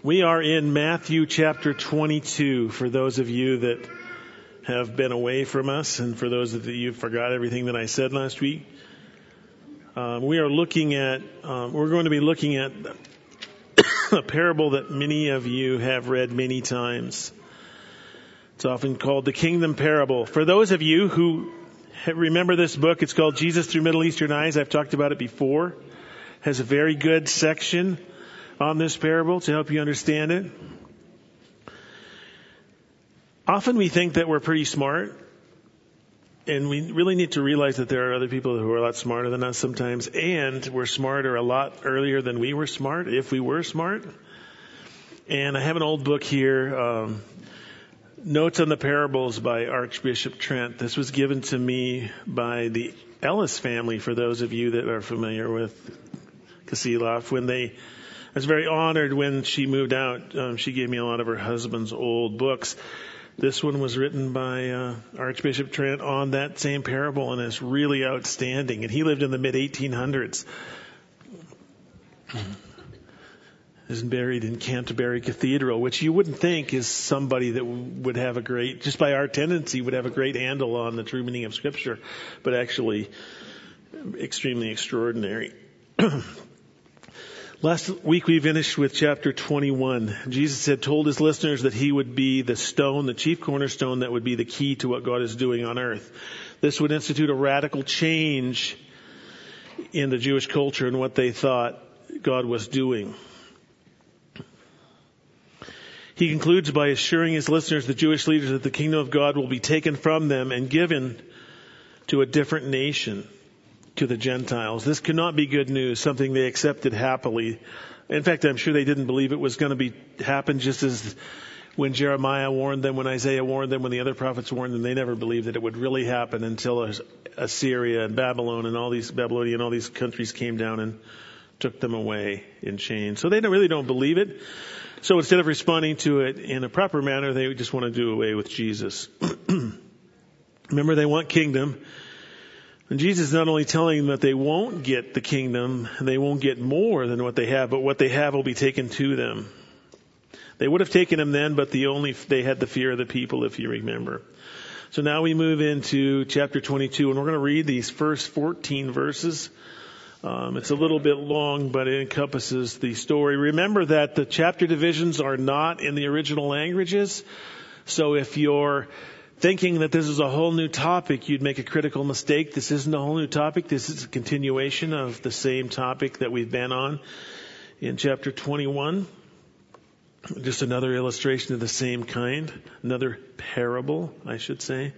We are in Matthew chapter 22 for those of you that have been away from us and for those of you who forgot everything that I said last week. We're going to be looking at a parable that many of you have read many times. It's often called the Kingdom Parable. For those of you who remember this book, it's called Jesus Through Middle Eastern Eyes. I've talked about it before. It has a very good section on this parable to help you understand it. Often we think that we're pretty smart, and we really need to realize that there are other people who are a lot smarter than us sometimes, and we're smarter a lot earlier than we were smart, if we were smart. And I have an old book here, Notes on the Parables by Archbishop Trent. This was given to me by the Ellis family, for those of you that are familiar with Kasilof. I was very honored when she moved out. She gave me a lot of her husband's old books. This one was written by Archbishop Trent on that same parable, and it's really outstanding. And he lived in the mid-1800s. Is buried in Canterbury Cathedral, which you wouldn't think is somebody that would have just by our tendency, would have a great handle on the true meaning of Scripture, but actually extremely extraordinary. Last week we finished with chapter 21. Jesus had told his listeners that he would be the stone, the chief cornerstone that would be the key to what God is doing on earth. This would institute a radical change in the Jewish culture and what they thought God was doing. He concludes by assuring his listeners, the Jewish leaders, that the kingdom of God will be taken from them and given to a different nation, to the Gentiles. This could not be good news, something they accepted happily. In fact, I'm sure they didn't believe it was going to happen, just as when Jeremiah warned them, when Isaiah warned them, when the other prophets warned them. They never believed that it would really happen until Assyria and Babylon and all these countries came down and took them away in chains. So they really don't believe it. So instead of responding to it in a proper manner, they just want to do away with Jesus. Remember, they want kingdom. And Jesus is not only telling them that they won't get the kingdom, they won't get more than what they have, but what they have will be taken to them. They would have taken him then, but they had the fear of the people, if you remember. So now we move into chapter 22, and we're going to read these first 14 verses. It's a little bit long, but it encompasses the story. Remember that the chapter divisions are not in the original languages. So if you're thinking that this is a whole new topic, you'd make a critical mistake. This isn't a whole new topic. This is a continuation of the same topic that we've been on in chapter 21. Just another illustration of the same kind. Another parable, I should say.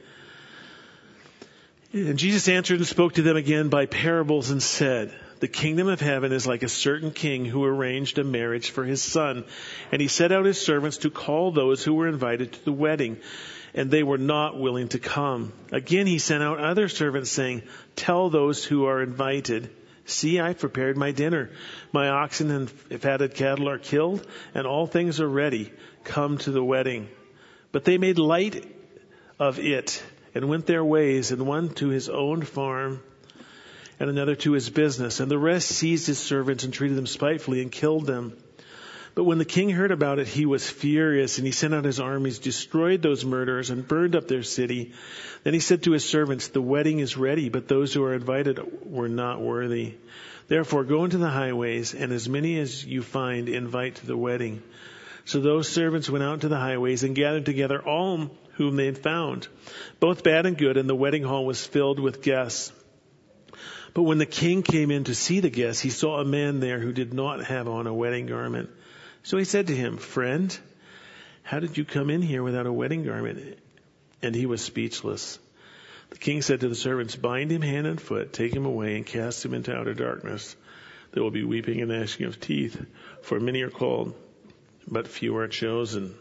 And Jesus answered and spoke to them again by parables and said, "The kingdom of heaven is like a certain king who arranged a marriage for his son. And he set out his servants to call those who were invited to the wedding. And they were not willing to come. Again, he sent out other servants saying, 'Tell those who are invited, see, I've prepared my dinner. My oxen and fatted cattle are killed, and all things are ready. Come to the wedding.' But they made light of it and went their ways, and one to his own farm and another to his business. And the rest seized his servants and treated them spitefully and killed them. But when the king heard about it, he was furious, and he sent out his armies, destroyed those murderers, and burned up their city. Then he said to his servants, 'The wedding is ready, but those who are invited were not worthy. Therefore go into the highways, and as many as you find, invite to the wedding.' So those servants went out to the highways and gathered together all whom they had found, both bad and good, and the wedding hall was filled with guests. But when the king came in to see the guests, he saw a man there who did not have on a wedding garment. So he said to him, 'Friend, how did you come in here without a wedding garment?' And he was speechless. The king said to the servants, 'Bind him hand and foot, take him away, and cast him into outer darkness. There will be weeping and gnashing of teeth, for many are called, but few are chosen.'"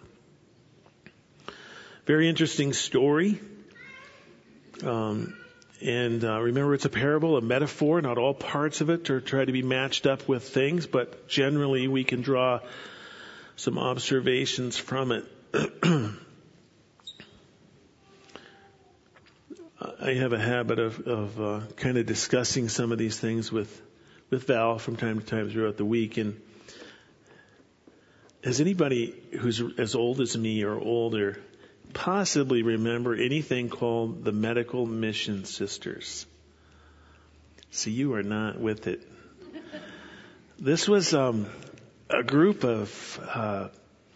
Very interesting story. Remember, it's a parable, a metaphor. Not all parts of it are try to be matched up with things, but generally we can draw some observations from it. I have a habit of kind of discussing some of these things with Val from time to time throughout the week, and Does anybody who's as old as me or older possibly remember anything called the Medical Mission Sisters? See, you are not with it. This was a group of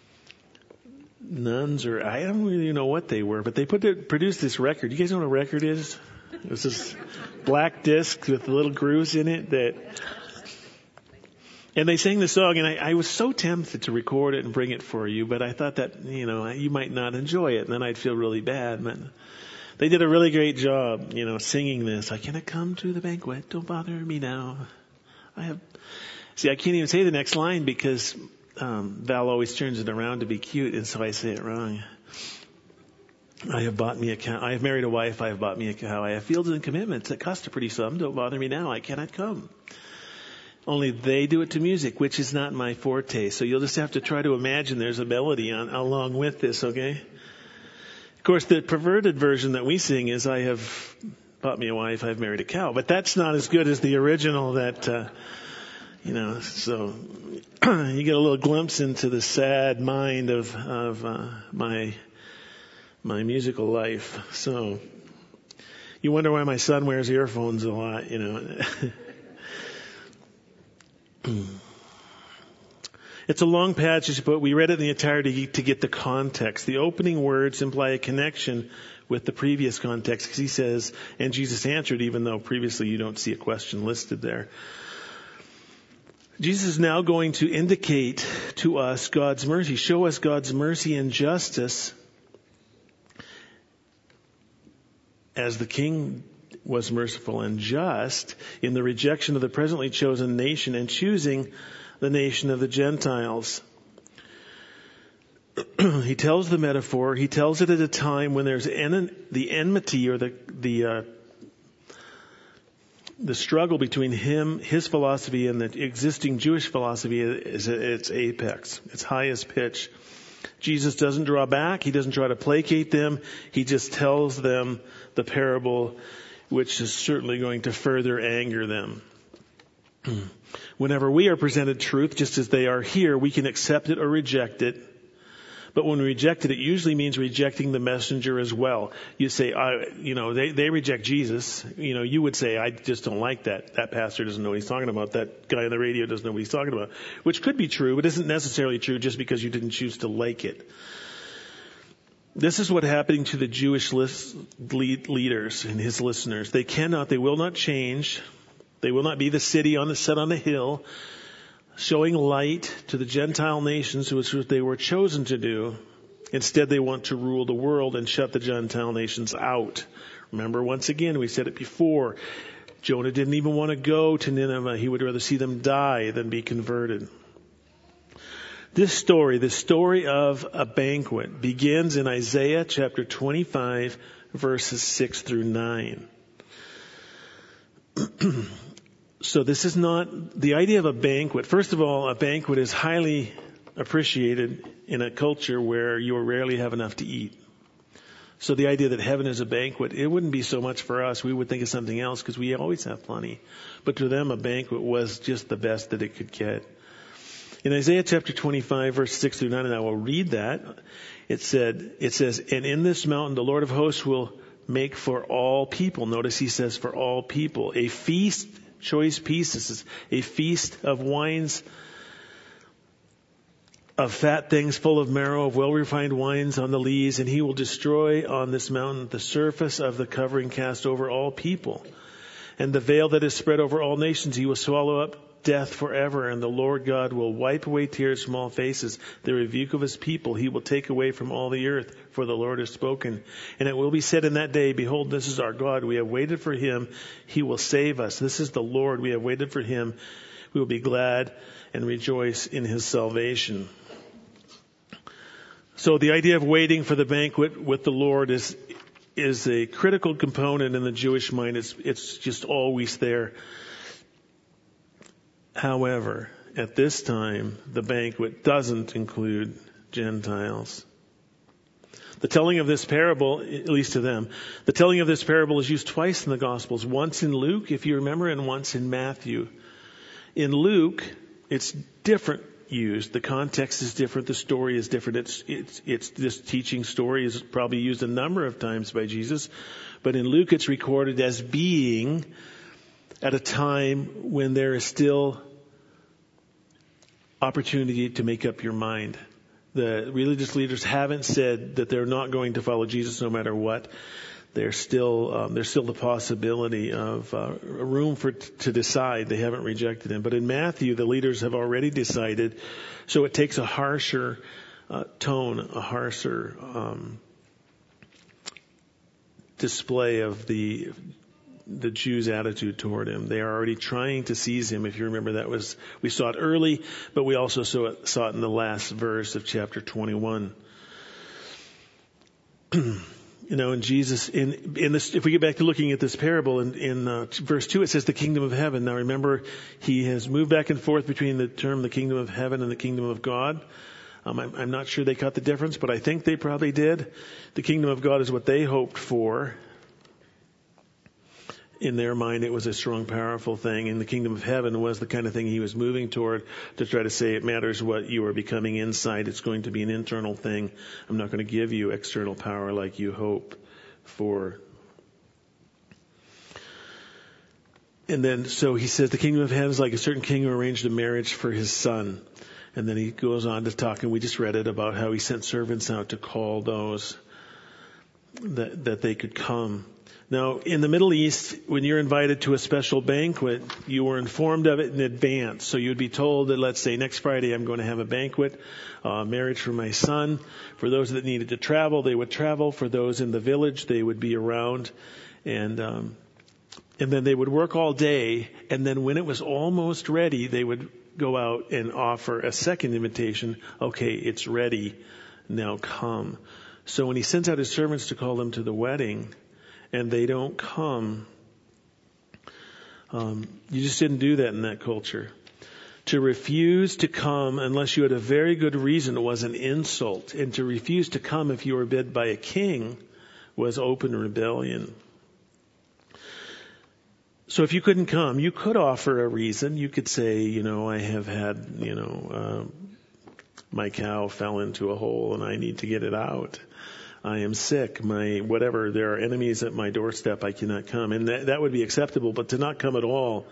nuns, or I don't really know what they were, but they produced this record. You guys know what a record is? It was this black disc with little grooves in it and they sang the song, and I was so tempted to record it and bring it for you, but I thought that, you might not enjoy it, and then I'd feel really bad. But they did a really great job, singing this. I cannot come to the banquet, don't bother me now. I can't even say the next line because Val always turns it around to be cute, and so I say it wrong. I have bought me a cow. I have married a wife. I have bought me a cow. I have fields and commitments that cost a pretty sum. Don't bother me now. I cannot come. Only they do it to music, which is not my forte. So you'll just have to try to imagine there's a melody along with this, okay? Of course, the perverted version that we sing is I have bought me a wife, I've married a cow. But that's not as good as the original that, so you get a little glimpse into the sad mind of my musical life. So you wonder why my son wears earphones a lot, It's a long passage, but we read it in the entirety to get the context. The opening words imply a connection with the previous context, because he says, and Jesus answered, even though previously you don't see a question listed there. Jesus is now going to indicate to us God's mercy, show us God's mercy and justice as the King was merciful and just in the rejection of the presently chosen nation and choosing the nation of the Gentiles. He tells the metaphor. He tells it at a time when there's the enmity or the struggle between his philosophy and the existing Jewish philosophy is at its apex, its highest pitch. Jesus doesn't draw back. He doesn't try to placate them. He just tells them the parable, which is certainly going to further anger them. Whenever we are presented truth, just as they are here, we can accept it or reject it. But when we reject it, it usually means rejecting the messenger as well. You say, they reject Jesus. You would say, I just don't like that. That pastor doesn't know what he's talking about. That guy on the radio doesn't know what he's talking about. Which could be true, but isn't necessarily true just because you didn't choose to like it. This is what happening to the Jewish leaders and his listeners. They will not change. They will not be the city set on the hill, showing light to the Gentile nations, which they were chosen to do. Instead, they want to rule the world and shut the Gentile nations out. Remember, once again, we said it before, Jonah didn't even want to go to Nineveh. He would rather see them die than be converted. This story, the story of a banquet, begins in Isaiah chapter 25, verses 6 through 9. So this is not the idea of a banquet. First of all, a banquet is highly appreciated in a culture where you rarely have enough to eat. So the idea that heaven is a banquet, it wouldn't be so much for us. We would think of something else because we always have plenty. But to them, a banquet was just the best that it could get. In Isaiah chapter 25, verse 6 through 9, and I will read that, it says, and in this mountain the Lord of hosts will make for all people. Notice he says for all people. A feast, choice pieces, a feast of wines, of fat things full of marrow, of well-refined wines on the lees, and he will destroy on this mountain the surface of the covering cast over all people. And the veil that is spread over all nations, he will swallow up death forever, and the Lord God will wipe away tears from all faces. The rebuke of his people he will take away from all the earth, for the Lord has spoken. And it will be said in that day, behold, this is our God. We have waited for him. He will save us. This is the Lord. We have waited for him. We will be glad and rejoice in his salvation. So the idea of waiting for the banquet with the Lord is a critical component in the Jewish mind. It's just always there. However, at this time, the banquet doesn't include Gentiles. The telling of this parable, at least to them, the telling of this parable is used twice in the Gospels. Once in Luke, if you remember, and once in Matthew. In Luke, it's different used. The context is different. The story is different. It's this teaching story is probably used a number of times by Jesus, but in Luke it's recorded as being at a time when there is still opportunity to make up your mind. The religious leaders haven't said that they're not going to follow Jesus no matter what. There's still the possibility of room to decide. They haven't rejected him. But in Matthew, the leaders have already decided. So it takes a harsher tone, a harsher display of the Jews' attitude toward him. They are already trying to seize him. If you remember, we saw it early, but we also saw it in the last verse of chapter 21. And Jesus, in this, if we get back to looking at this parable in verse 2, it says the kingdom of heaven. Now remember, he has moved back and forth between the term the kingdom of heaven and the kingdom of God. I'm not sure they caught the difference, but I think they probably did. The kingdom of God is what they hoped for. In their mind, it was a strong, powerful thing, and the kingdom of heaven was the kind of thing he was moving toward, to try to say it matters what you are becoming inside. It's going to be an internal thing. I'm not going to give you external power like you hope for. And then, so he says the kingdom of heaven is like a certain king who arranged a marriage for his son. And then he goes on to talk, and we just read it, about how he sent servants out to call those that they could come. Now, in the Middle East, when you're invited to a special banquet, you were informed of it in advance. So you'd be told that, let's say, next Friday I'm going to have a banquet, marriage for my son. For those that needed to travel, they would travel. For those in the village, they would be around. And then they would work all day. And then when it was almost ready, they would go out and offer a second invitation. Okay, it's ready. Now come. So when he sends out his servants to call them to the wedding, and they don't come, you just didn't do that in that culture. To refuse to come unless you had a very good reason was an insult. And to refuse to come if you were bid by a king was open rebellion. So if you couldn't come, you could offer a reason. You could say, I have had, my cow fell into a hole and I need to get it out. I am sick, there are enemies at my doorstep, I cannot come. And that would be acceptable, but to not come at all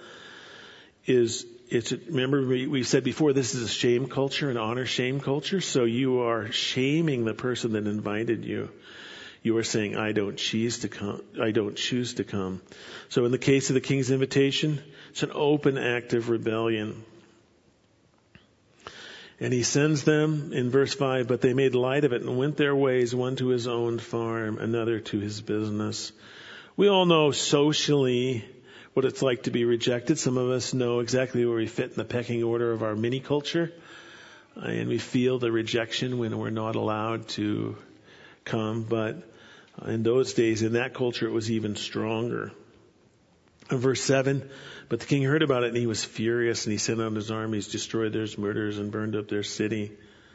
remember we said before, this is a shame culture, an honor shame culture, so you are shaming the person that invited you. You are saying, I don't choose to come. So in the case of the king's invitation, it's an open act of rebellion. And he sends them in verse 5, but they made light of it and went their ways, one to his own farm, another to his business. We all know socially what it's like to be rejected. Some of us know exactly where we fit in the pecking order of our mini culture. And we feel the rejection when we're not allowed to come. But in those days, in that culture, it was even stronger. In verse 7, but the king heard about it and he was furious, and he sent out his armies, destroyed their murderers, and burned up their city.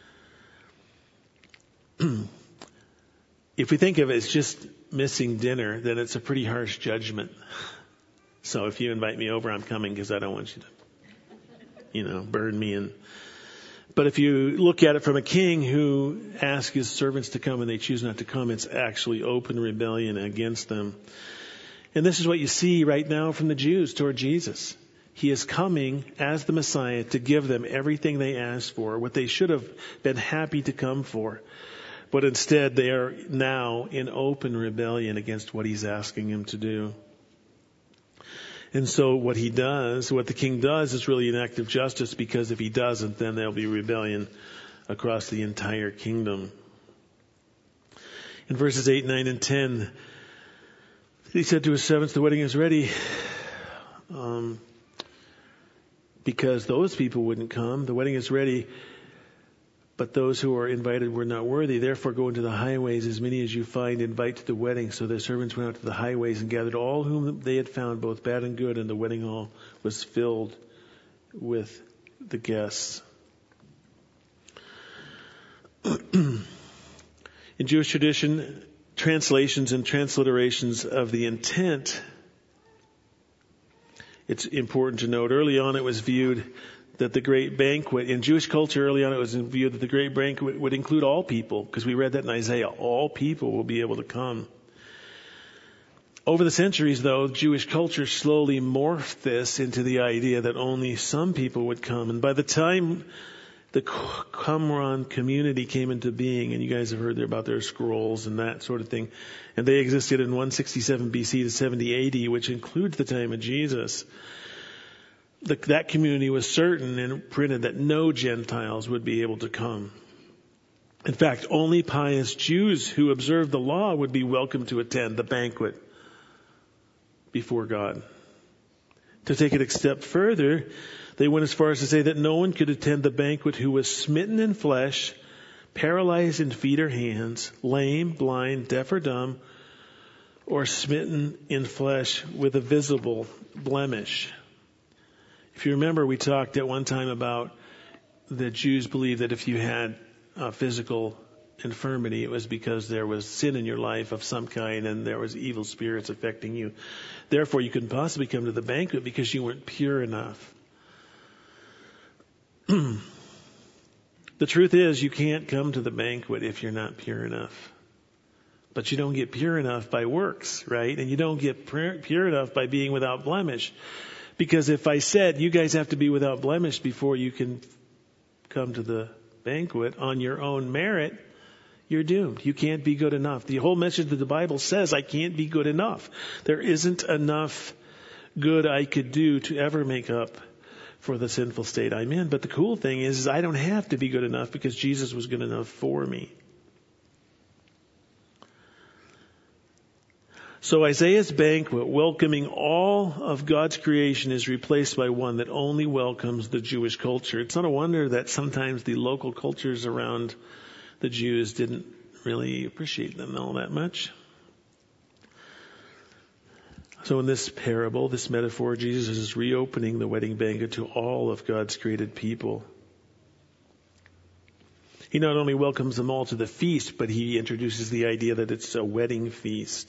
If we think of it as just missing dinner, then it's a pretty harsh judgment. So if you invite me over, I'm coming because I don't want you to, burn me. But if you look at it from a king who asks his servants to come and they choose not to come, it's actually open rebellion against them. And this is what you see right now from the Jews toward Jesus. He is coming as the Messiah to give them everything they asked for, what they should have been happy to come for. But instead, they are now in open rebellion against what he's asking them to do. And so what the king does is really an act of justice, because if he doesn't, then there'll be rebellion across the entire kingdom. In verses 8, 9, and 10, he said to his servants, the wedding is ready, because those people wouldn't come. The wedding is ready, but those who are invited were not worthy. Therefore go into the highways, as many as you find, invite to the wedding. So the servants went out to the highways and gathered all whom they had found, both bad and good, and the wedding hall was filled with the guests. In Jewish tradition, translations and transliterations of the intent, it's important to note, early on it was viewed that the great banquet, in Jewish culture early on, it was in view that the great banquet would include all people, because we read that in Isaiah. All people will be able to come. Over the centuries, though, Jewish culture slowly morphed this into the idea that only some people would come. And by the time the Qumran community came into being, and you guys have heard about their scrolls and that sort of thing, and they existed in 167 BC to 70 AD, which includes the time of Jesus, that community was certain and printed that no Gentiles would be able to come. In fact, only pious Jews who observed the law would be welcome to attend the banquet before God. To take it a step further, they went as far as to say that no one could attend the banquet who was smitten in flesh, paralyzed in feet or hands, lame, blind, deaf or dumb, or smitten in flesh with a visible blemish. If you remember, we talked at one time about the Jews believed that if you had a physical infirmity, it was because there was sin in your life of some kind and there was evil spirits affecting you. Therefore, you couldn't possibly come to the banquet because you weren't pure enough. The truth is, you can't come to the banquet if you're not pure enough. But you don't get pure enough by works, right? And you don't get pure enough by being without blemish. Because if I said you guys have to be without blemish before you can come to the banquet on your own merit, you're doomed. You can't be good enough. The whole message of the Bible says I can't be good enough. There isn't enough good I could do to ever make up for the sinful state I'm in. But the cool thing is I don't have to be good enough because Jesus was good enough for me. So Isaiah's banquet, welcoming all of God's creation, is replaced by one that only welcomes the Jewish culture. It's not a wonder that sometimes the local cultures around the Jews didn't really appreciate them all that much. So in this parable, this metaphor, Jesus is reopening the wedding banquet to all of God's created people. He not only welcomes them all to the feast, but he introduces the idea that it's a wedding feast.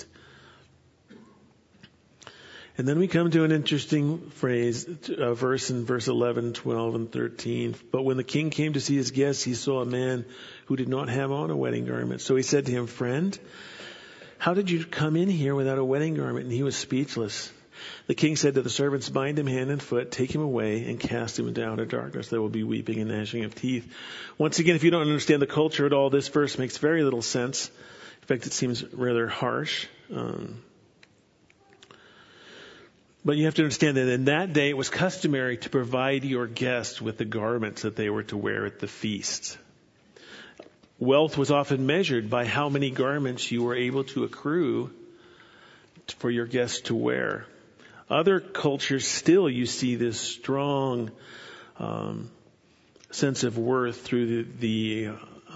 And then we come to an interesting verse in verse 11, 12, and 13. But when the king came to see his guests, he saw a man who did not have on a wedding garment. So he said to him, "Friend, how did you come in here without a wedding garment?" And he was speechless. The king said to the servants, "Bind him hand and foot, take him away, and cast him into outer darkness. There will be weeping and gnashing of teeth." Once again, if you don't understand the culture at all, this verse makes very little sense. In fact, it seems rather harsh. But you have to understand that in that day, it was customary to provide your guests with the garments that they were to wear at the feast. Wealth was often measured by how many garments you were able to accrue for your guests to wear. Other cultures still, you see this strong sense of worth through the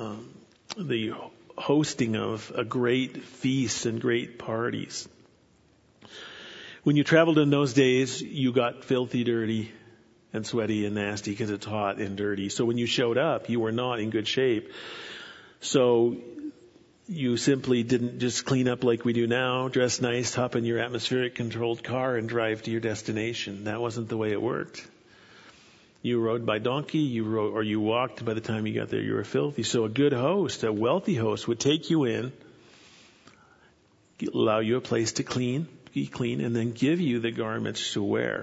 hosting of a great feast and great parties. When you traveled in those days, you got filthy, dirty, and sweaty and nasty because it's hot and dirty. So when you showed up, you were not in good shape. So you simply didn't just clean up like we do now, dress nice, hop in your atmospheric controlled car and drive to your destination. That wasn't the way it worked. You rode by donkey, you walked. By the time you got there, you were filthy. So a good host, a wealthy host, would take you in, allow you a place to be clean, and then give you the garments to wear.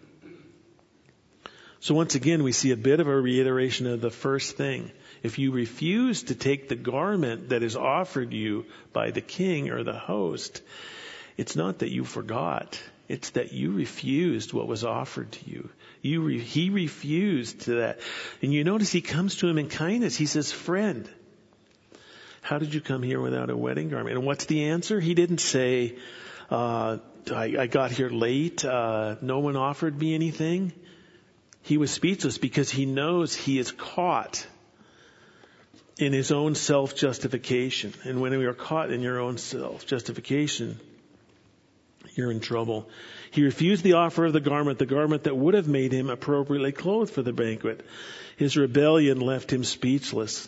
So once again, we see a bit of a reiteration of the first thing. If you refuse to take the garment that is offered you by the king or the host, it's not that you forgot. It's that you refused what was offered to you. He refused to that. And you notice he comes to him in kindness. He says, "Friend, how did you come here without a wedding garment?" And what's the answer? He didn't say, I got here late. No one offered me anything. He was speechless because he knows he is caught in his own self-justification. And when we are caught in your own self-justification, you're in trouble. He refused the offer of the garment that would have made him appropriately clothed for the banquet. His rebellion left him speechless.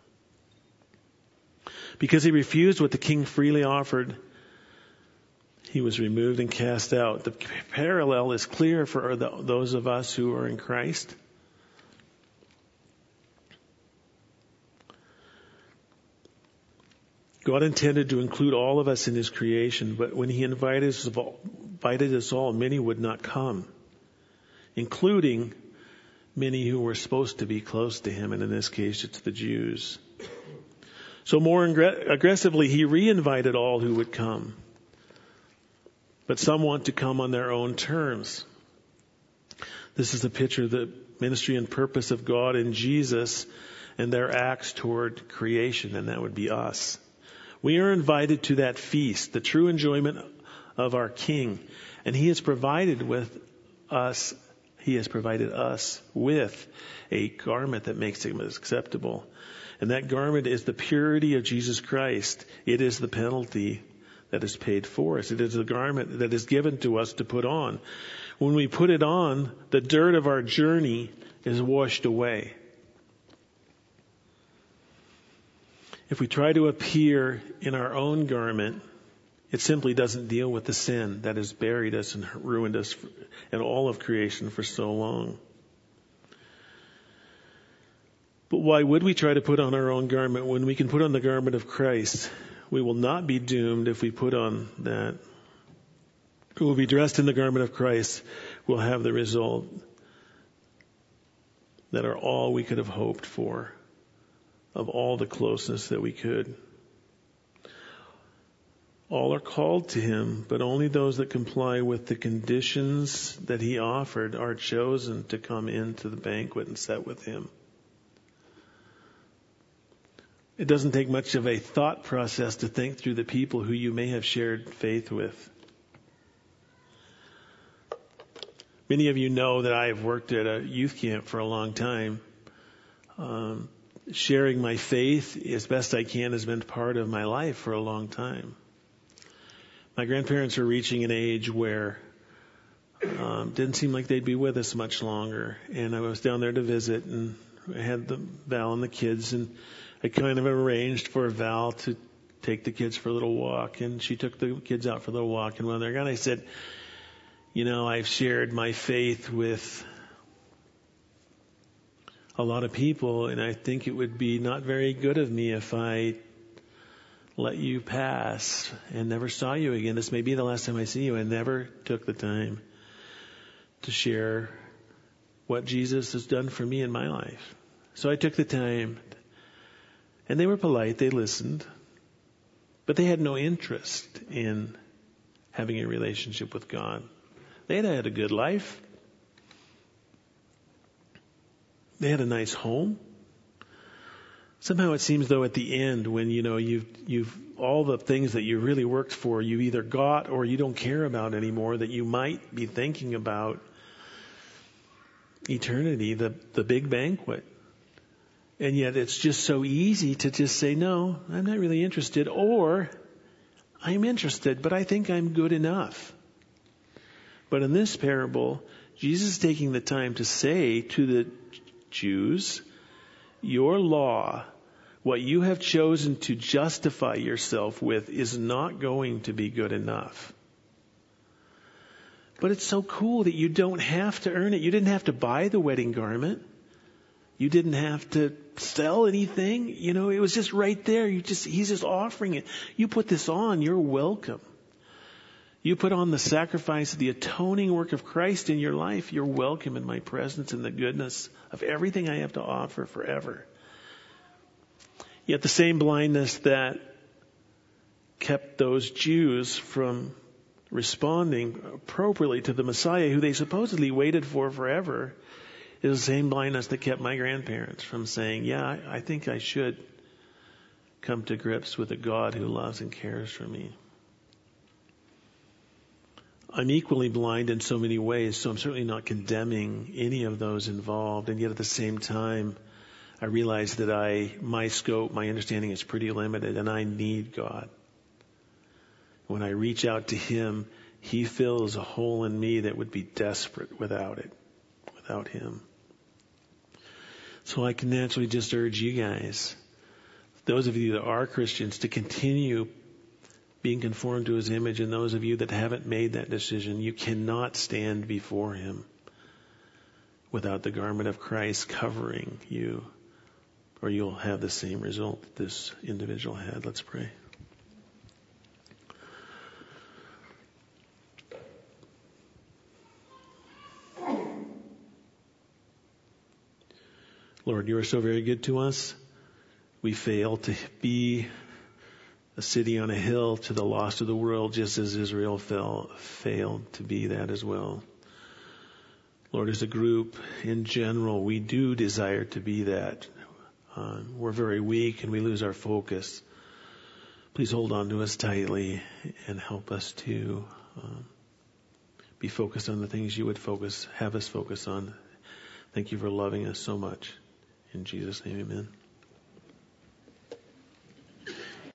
Because he refused what the king freely offered, he was removed and cast out. The parallel is clear for those of us who are in Christ. God intended to include all of us in his creation, but when he invited us all, many would not come, including many who were supposed to be close to him, and in this case it's the Jews. So more aggressively, he re-invited all who would come. But some want to come on their own terms. This is a picture of the ministry and purpose of God in Jesus and their acts toward creation, and that would be us. We are invited to that feast, the true enjoyment of our King, and he has provided us with a garment that makes him acceptable. And that garment is the purity of Jesus Christ. It is the penalty that is paid for us. It is the garment that is given to us to put on. When we put it on, the dirt of our journey is washed away. If we try to appear in our own garment, it simply doesn't deal with the sin that has buried us and ruined us and all of creation for so long. But why would we try to put on our own garment when we can put on the garment of Christ? We will not be doomed if we put on that. We will be dressed in the garment of Christ. We'll have the result that are all we could have hoped for, of all the closeness that we could. All are called to him, but only those that comply with the conditions that he offered are chosen to come into the banquet and sit with him. It doesn't take much of a thought process to think through the people who you may have shared faith with. Many of you know that I have worked at a youth camp for a long time. Sharing my faith as best I can has been part of my life for a long time. My grandparents are reaching an age where didn't seem like they'd be with us much longer. And I was down there to visit, and I had Val and the kids, and I kind of arranged for Val to take the kids for a little walk. And she took the kids out for a little walk. And when they're gone, I said, I've shared my faith with a lot of people, and I think it would be not very good of me if I let you pass and never saw you again. This may be the last time I see you. I never took the time to share what Jesus has done for me in my life. So I took the time, and they were polite. They listened, but they had no interest in having a relationship with God. They had a good life. They had a nice home. Somehow it seems though at the end when you've all the things that you really worked for, you either got or you don't care about anymore, that you might be thinking about eternity, the big banquet. And yet it's just so easy to just say, no, I'm not really interested, or I'm interested, but I think I'm good enough. But in this parable, Jesus is taking the time to say to the Jews, your law, what you have chosen to justify yourself with, is not going to be good enough. But it's so cool that you don't have to earn it. You didn't have to buy the wedding garment. You didn't have to sell anything. It was just right there. He's just offering it. You put this on, you're welcome. You put on the sacrifice, the atoning work of Christ in your life, you're welcome in my presence and the goodness of everything I have to offer forever. Yet the same blindness that kept those Jews from responding appropriately to the Messiah, who they supposedly waited for forever, is the same blindness that kept my grandparents from saying, yeah, I think I should come to grips with a God who loves and cares for me. I'm equally blind in so many ways, so I'm certainly not condemning any of those involved. And yet at the same time, I realize that my scope, my understanding is pretty limited, and I need God. When I reach out to him, he fills a hole in me that would be desperate without him. So I can naturally just urge you guys, those of you that are Christians, to continue being conformed to his image, and those of you that haven't made that decision, you cannot stand before him without the garment of Christ covering you, or you'll have the same result that this individual had. Let's pray. Lord, you are so very good to us. We fail to be a city on a hill to the lost of the world, just as Israel failed to be that as well. Lord, as a group in general, we do desire to be that. We're very weak and we lose our focus. Please hold on to us tightly and help us to be focused on the things you would have us focus on. Thank you for loving us so much. In Jesus' name, amen.